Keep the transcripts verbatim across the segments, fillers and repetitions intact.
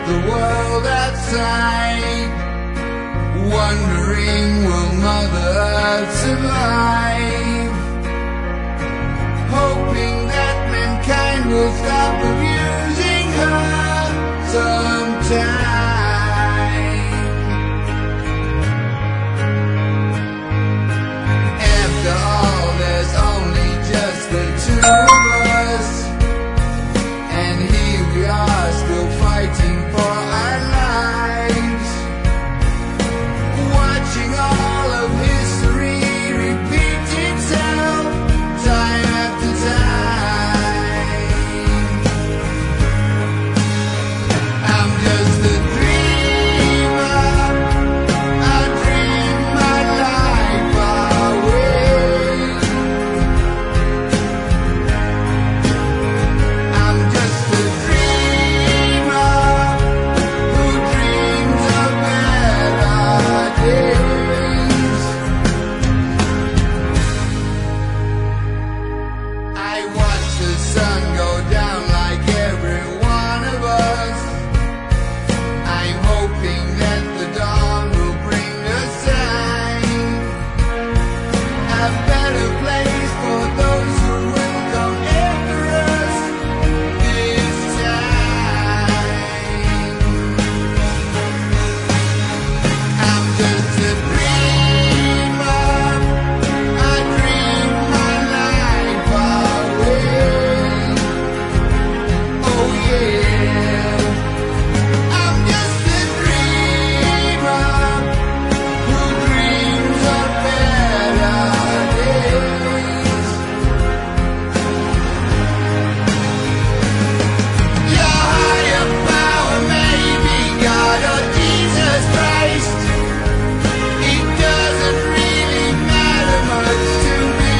the world outside, wondering will Mother Earth survive, hoping that mankind will stop abusing her sometime. After all, there's only just the two of us, and here we are still fighting for our lives, watching all of history repeat itself time after time. I'm just a dreamer, I dream my life away. I'm just a dreamer who dreams of better days. I watch the sun go down like every one of us. I'm hoping that the dawn will bring a sign, a better place for those who will come after us this time. I'm just a dreamer, I dream my life away. Oh yeah, I'm just a dreamer who dreams of better days. Your higher power may be God or Jesus Christ. It doesn't really matter much to me.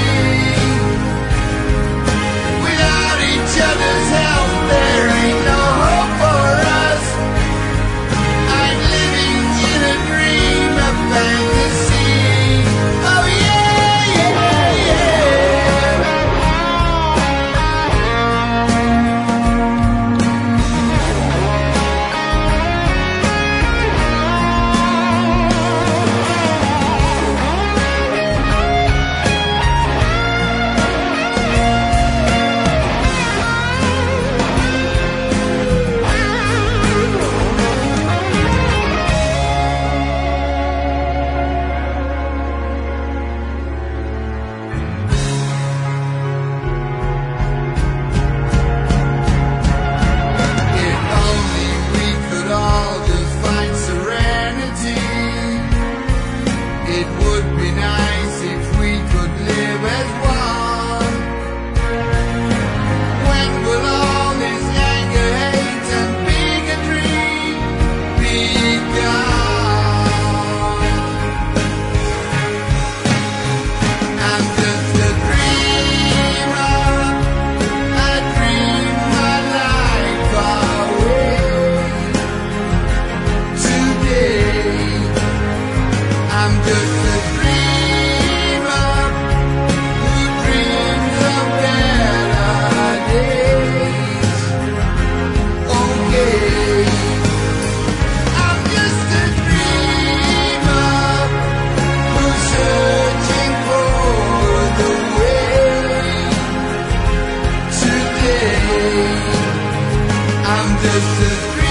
Without each other's help, there ain't no hope for us. I'm living in a dream of fantasy. Oh yeah, yeah, yeah. If only we could all just find serenity, it would be nice if we could live as one. When will all this anger, hate, and bigotry be gone? I'm just a dreamer, I dream my life away. Today, I'm just a dreamer who dreams of better days. Okay, I'm just a dreamer who's searching for the way. Today, I'm just a dreamer